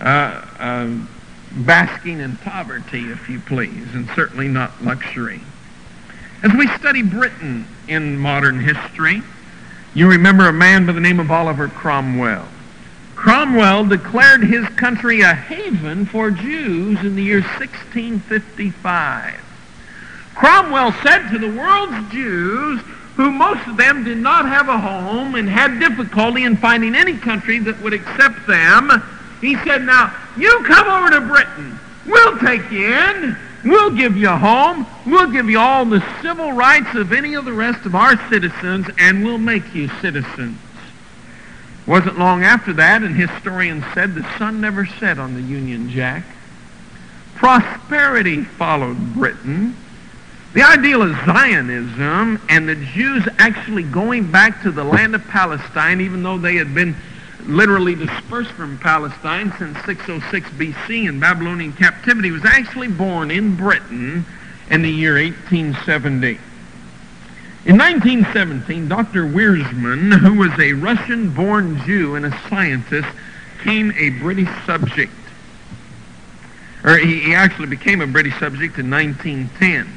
basking in poverty, if you please, and certainly not luxury. As we study Britain in modern history, you remember a man by the name of Oliver Cromwell. Cromwell declared his country a haven for Jews in the year 1655. Cromwell said to the world's Jews, who most of them did not have a home and had difficulty in finding any country that would accept them, he said, now, you come over to Britain. We'll take you in. We'll give you a home. We'll give you all the civil rights of any of the rest of our citizens, and we'll make you citizens. Wasn't long after that, and historians said the sun never set on the Union Jack. Prosperity followed Britain. The ideal of Zionism and the Jews actually going back to the land of Palestine, even though they had been literally dispersed from Palestine since 606 BC in Babylonian captivity, was actually born in Britain in the year 1870. In 1917, Dr. Weizmann, who was a Russian-born Jew and a scientist, became a British subject. Or he actually became a British subject in 1910.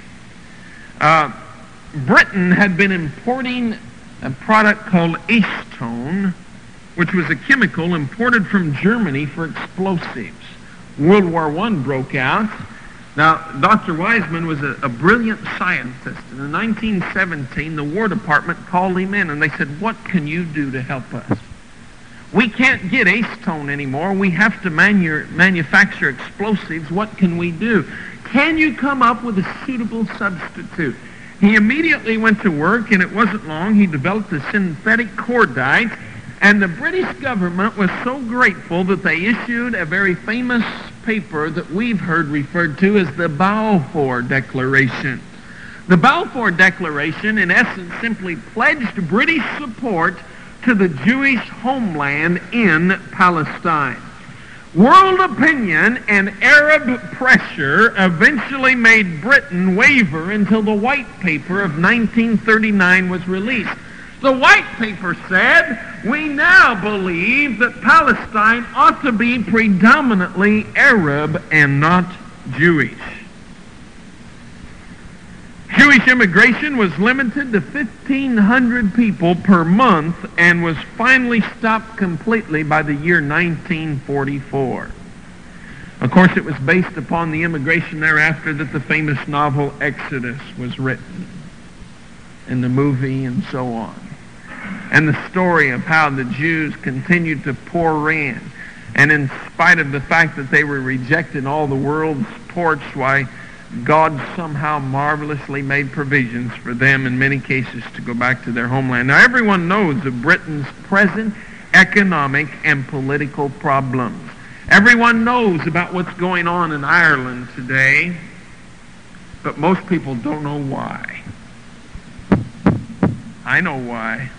Britain had been importing a product called acetone, which was a chemical imported from Germany for explosives. World War I broke out. Now, Dr. Weizmann was a brilliant scientist. And in 1917, the War Department called him in and they said, "What can you do to help us? We can't get acetone anymore. We have to manufacture explosives. What can we do? Can you come up with a suitable substitute?" He immediately went to work, and it wasn't long. He developed a synthetic cordite, and the British government was so grateful that they issued a very famous paper that we've heard referred to as the Balfour Declaration. The Balfour Declaration, in essence, simply pledged British support to the Jewish homeland in Palestine. World opinion and Arab pressure eventually made Britain waver until the White Paper of 1939 was released. The White Paper said, "We now believe that Palestine ought to be predominantly Arab and not Jewish." Jewish immigration was limited to 1,500 people per month and was finally stopped completely by the year 1944. Of course, it was based upon the immigration thereafter that the famous novel Exodus was written, and the movie and so on. And the story of how the Jews continued to pour in, and in spite of the fact that they were rejecting all the world's ports, why God somehow marvelously made provisions for them in many cases to go back to their homeland. Now, everyone knows of Britain's present economic and political problems. Everyone knows about what's going on in Ireland today, but most people don't know why. I know why.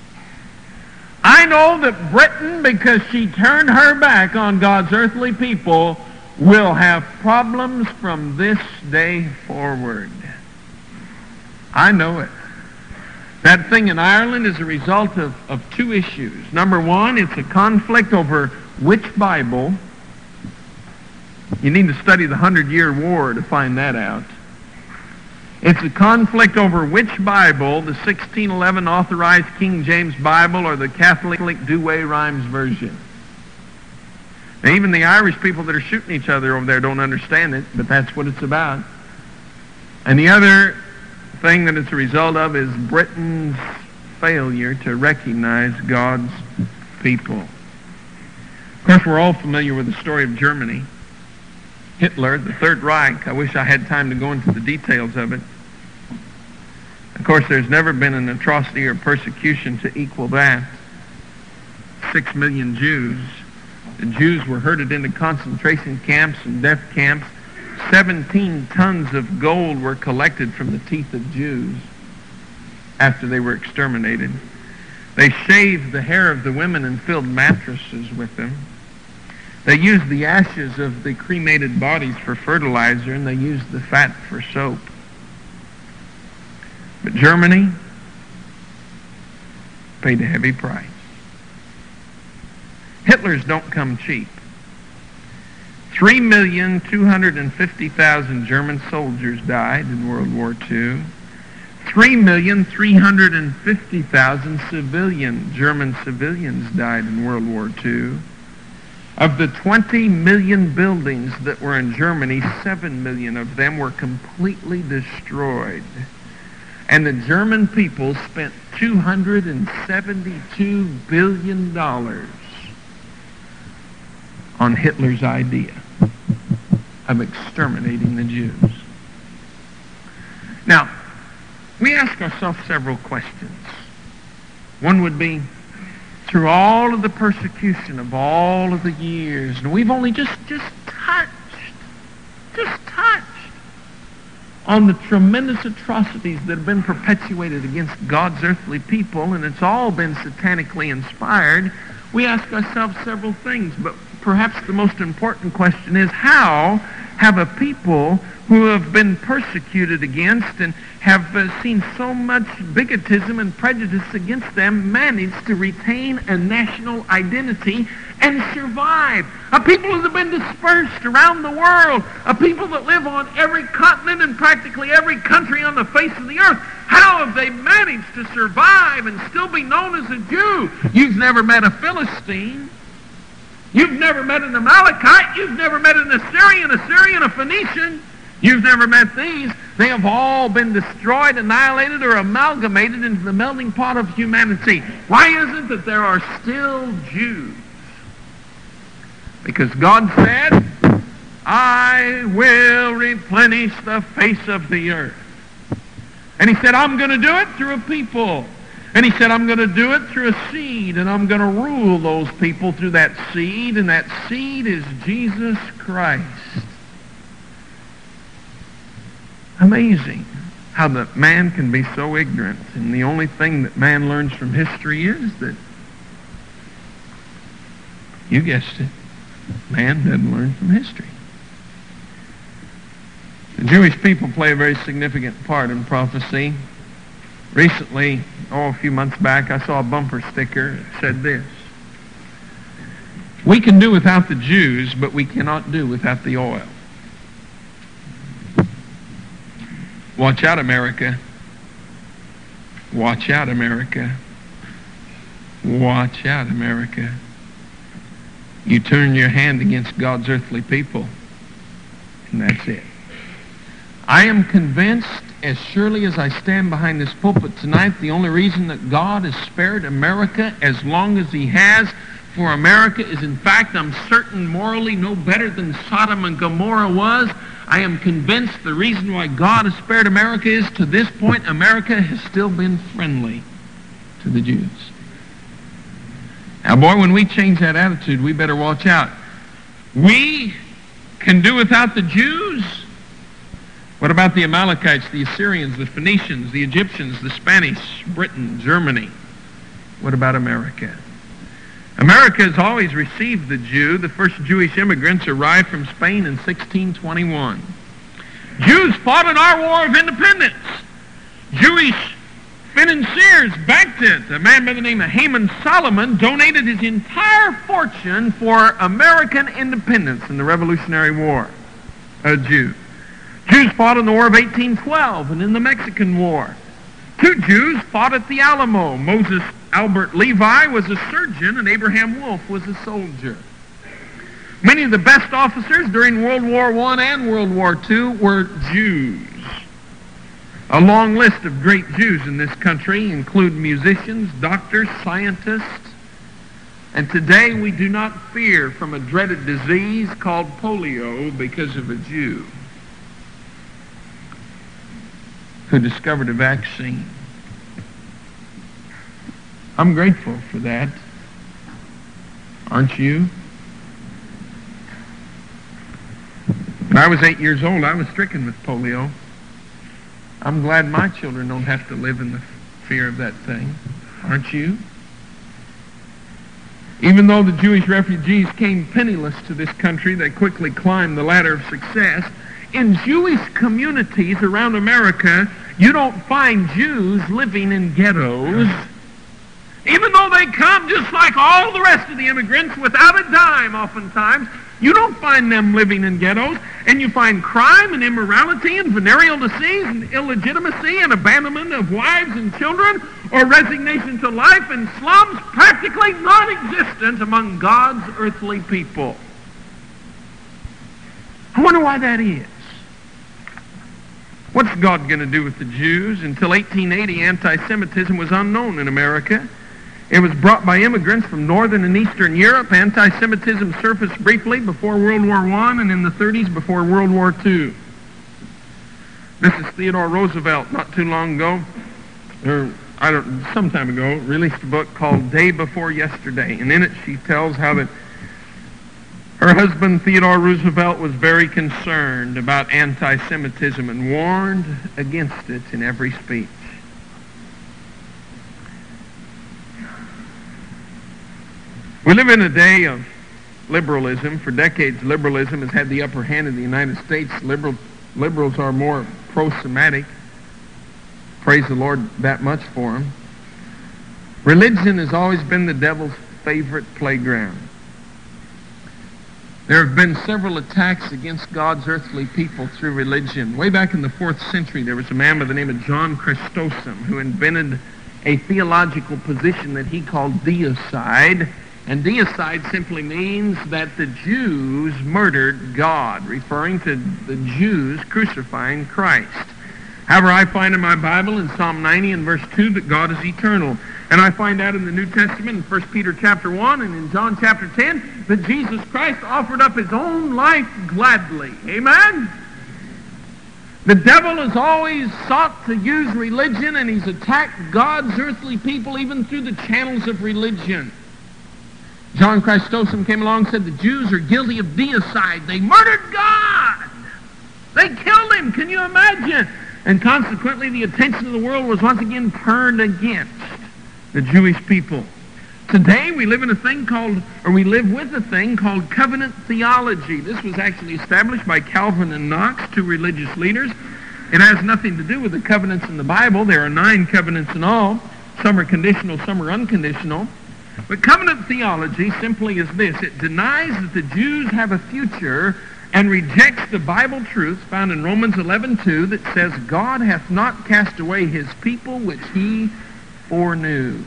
I know that Britain, because she turned her back on God's earthly people, will have problems from this day forward. I know it. That thing in Ireland is a result of two issues. Number one, it's a conflict over which Bible. You need to study the 100-Year War to find that out. It's a conflict over which Bible, the 1611 authorized King James Bible or the Catholic Douay-Rheims version. Now, even the Irish people that are shooting each other over there don't understand it, but that's what it's about. And the other thing that it's a result of is Britain's failure to recognize God's people. Of course, we're all familiar with the story of Germany. Hitler, the Third Reich. I wish I had time to go into the details of it. Of course, there's never been an atrocity or persecution to equal that. 6 million Jews. The Jews were herded into concentration camps and death camps. 17 tons of gold were collected from the teeth of Jews after they were exterminated. They shaved the hair of the women and filled mattresses with them. They used the ashes of the cremated bodies for fertilizer, and they used the fat for soap. But Germany paid a heavy price. Hitlers don't come cheap. 3,250,000 German soldiers died in World War II. 3,350,000 German civilians died in World War II. Of the 20 million buildings that were in Germany, 7 million of them were completely destroyed. And the German people spent $272 billion on Hitler's idea of exterminating the Jews. Now, we ask ourselves several questions. One would be, through all of the persecution of all of the years, and we've only just touched on the tremendous atrocities that have been perpetuated against God's earthly people, and it's all been satanically inspired. We ask ourselves several things, but perhaps the most important question is, how have a people who have been persecuted against and have seen so much bigotism and prejudice against them managed to retain a national identity and survive? A people that have been dispersed around the world, a people that live on every continent and practically every country on the face of the earth. How have they managed to survive and still be known as a Jew? You've never met a Philistine. You've never met an Amalekite. You've never met an Assyrian, a Phoenician. You've never met these. They have all been destroyed, annihilated, or amalgamated into the melting pot of humanity. Why is it that there are still Jews? Because God said, I will replenish the face of the earth. And he said, I'm going to do it through a people. And he said, I'm going to do it through a seed, and I'm going to rule those people through that seed, and that seed is Jesus Christ. Amazing how that man can be so ignorant, and the only thing that man learns from history is that, you guessed it, man doesn't learn from history. The Jewish people play a very significant part in prophecy. Recently, a few months back, I saw a bumper sticker that said this: we can do without the Jews, but we cannot do without the oil. Watch out, America. Watch out, America. Watch out, America. You turn your hand against God's earthly people, and that's it. I am convinced, as surely as I stand behind this pulpit tonight, the only reason that God has spared America as long as he has for America is, in fact, I'm certain, morally no better than Sodom and Gomorrah was. I am convinced the reason why God has spared America is, to this point, America has still been friendly to the Jews. Now, boy, when we change that attitude, we better watch out. We can do without the Jews. What about the Amalekites, the Assyrians, the Phoenicians, the Egyptians, the Spanish, Britain, Germany? What about America? America has always received the Jew. The first Jewish immigrants arrived from Spain in 1621. Jews fought in our War of Independence. Jewish financiers backed it. A man by the name of Haman Solomon donated his entire fortune for American independence in the Revolutionary War. A Jew. Jews fought in the War of 1812 and in the Mexican War. 2 Jews fought at the Alamo. Moses Albert Levi was a surgeon, and Abraham Wolfe was a soldier. Many of the best officers during World War I and World War II were Jews. A long list of great Jews in this country include musicians, doctors, scientists, and today we do not fear from a dreaded disease called polio because of a Jew who discovered a vaccine. I'm grateful for that. Aren't you? When I was 8 years old, I was stricken with polio. I'm glad my children don't have to live in the fear of that thing. Aren't you? Even though the Jewish refugees came penniless to this country, they quickly climbed the ladder of success. In Jewish communities around America, you don't find Jews living in ghettos. Even though they come just like all the rest of the immigrants without a dime oftentimes, you don't find them living in ghettos. And you find crime and immorality and venereal disease and illegitimacy and abandonment of wives and children or resignation to life in slums practically non-existent among God's earthly people. I wonder why that is. What's God going to do with the Jews? Until 1880, anti-Semitism was unknown in America. It was brought by immigrants from Northern and Eastern Europe. Anti-Semitism surfaced briefly before World War I and in the 30s before World War II. This is Theodore Roosevelt, not too long ago, some time ago, released a book called Day Before Yesterday. And in it she tells how that her husband, Theodore Roosevelt, was very concerned about anti-Semitism and warned against it in every speech. We live in a day of liberalism. For decades, liberalism has had the upper hand in the United States. Liberals are more pro-Semitic. Praise the Lord that much for them. Religion has always been the devil's favorite playground. There have been several attacks against God's earthly people through religion. Way back in the 4th century, there was a man by the name of John Chrysostom who invented a theological position that he called deicide. And deicide simply means that the Jews murdered God, referring to the Jews crucifying Christ. However, I find in my Bible in Psalm 90 and verse 2 that God is eternal. And I find out in the New Testament in 1 Peter chapter 1 and in John chapter 10 that Jesus Christ offered up his own life gladly. Amen? The devil has always sought to use religion, and he's attacked God's earthly people even through the channels of religion. John Chrysostom came along and said the Jews are guilty of deicide. They murdered God. They killed him. Can you imagine? And consequently, the attention of the world was once again turned against the Jewish people. Today, we live with a thing called covenant theology. This was actually established by Calvin and Knox, two religious leaders. It has nothing to do with the covenants in the Bible. There are 9 covenants in all. Some are conditional, some are unconditional. But covenant theology simply is this. It denies that the Jews have a future and rejects the Bible truth found in Romans 11:2 that says, God hath not cast away his people which he foreknew.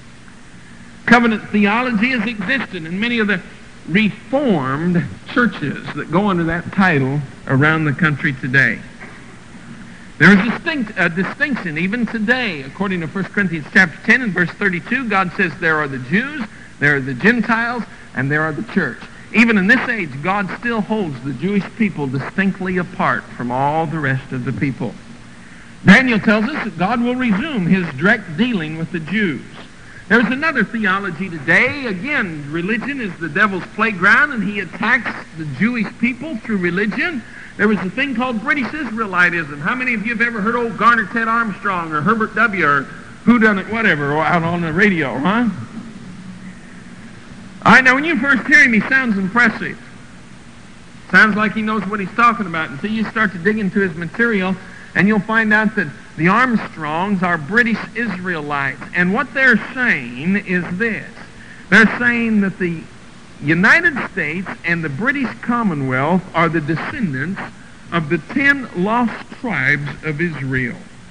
Covenant theology has existed in many of the Reformed churches that go under that title around the country today. There is a distinction even today. According to 1 Corinthians chapter 10 and verse 32, God says there are the Jews, there are the Gentiles, and there are the church. Even in this age, God still holds the Jewish people distinctly apart from all the rest of the people. Daniel tells us that God will resume his direct dealing with the Jews. There's another theology today. Again, religion is the devil's playground, and he attacks the Jewish people through religion. There was a thing called British Israelitism. How many of you have ever heard old Garner Ted Armstrong or Herbert W. or whodunit whatever out on the radio, huh? All right, now when you first hear him, he sounds impressive. Sounds like he knows what he's talking about until you start to dig into his material, and you'll find out that the Armstrongs are British Israelites. And what they're saying is this. They're saying that the United States and the British Commonwealth are the descendants of the 10 lost tribes of Israel.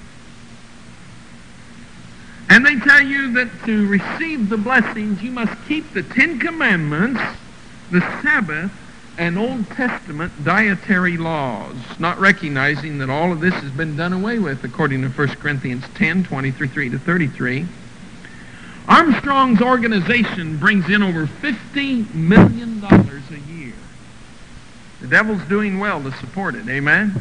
And they tell you that to receive the blessings, you must keep the 10 Commandments, the Sabbath, and Old Testament dietary laws, not recognizing that all of this has been done away with, according to 1 Corinthians 10, 23 to 33. Armstrong's organization brings in over $50 million a year. The devil's doing well to support it, amen?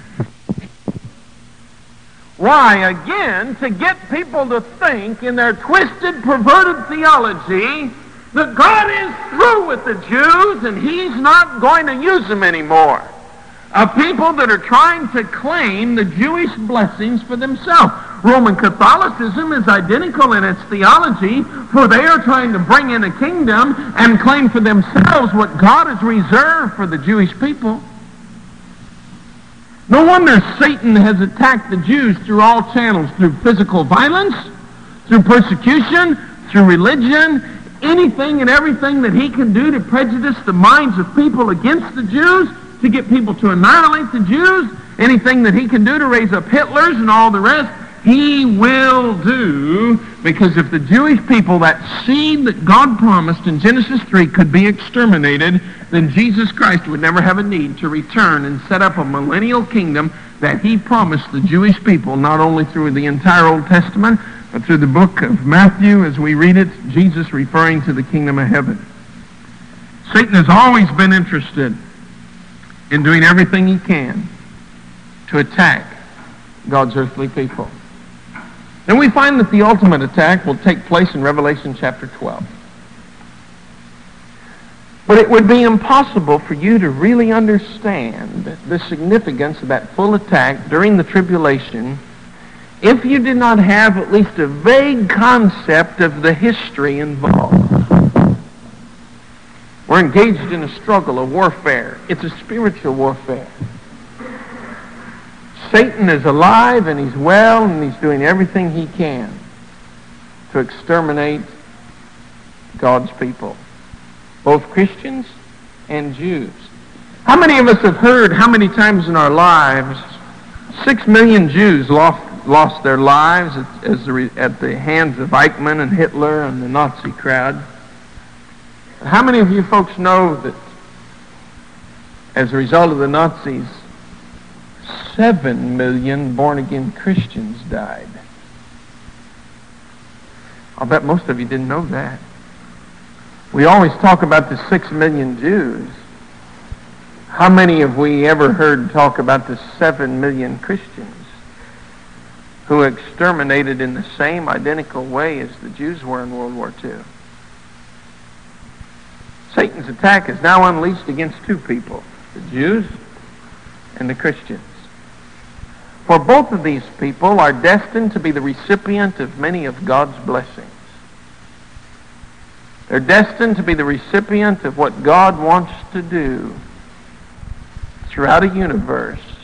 Why, again, to get people to think in their twisted, perverted theology that God is through with the Jews and he's not going to use them anymore. People that are trying to claim the Jewish blessings for themselves. Roman Catholicism is identical in its theology, for they are trying to bring in a kingdom and claim for themselves what God has reserved for the Jewish people. No wonder Satan has attacked the Jews through all channels, through physical violence, through persecution, through religion, anything and everything that he can do to prejudice the minds of people against the Jews, to get people to annihilate the Jews, anything that he can do to raise up Hitlers and all the rest, he will do, because if the Jewish people, that seed that God promised in Genesis 3, could be exterminated, then Jesus Christ would never have a need to return and set up a millennial kingdom that he promised the Jewish people, not only through the entire Old Testament, but through the book of Matthew, as we read it, Jesus referring to the kingdom of heaven. Satan has always been interested in doing everything he can to attack God's earthly people. Then we find that the ultimate attack will take place in Revelation chapter 12. But it would be impossible for you to really understand the significance of that full attack during the tribulation if you did not have at least a vague concept of the history involved. We're engaged in a struggle, a warfare. It's a spiritual warfare. Satan is alive and he's well and he's doing everything he can to exterminate God's people, both Christians and Jews. How many of us have heard how many times in our lives 6 million Jews lost their lives at the hands of Eichmann and Hitler and the Nazi crowd? How many of you folks know that as a result of the Nazis, 7 million born-again Christians died? I'll bet most of you didn't know that. We always talk about the 6 million Jews. How many have we ever heard talk about the 7 million Christians who were exterminated in the same identical way as the Jews were in World War II? Satan's attack is now unleashed against two people, the Jews and the Christians. For both of these people are destined to be the recipient of many of God's blessings. They're destined to be the recipient of what God wants to do throughout a universe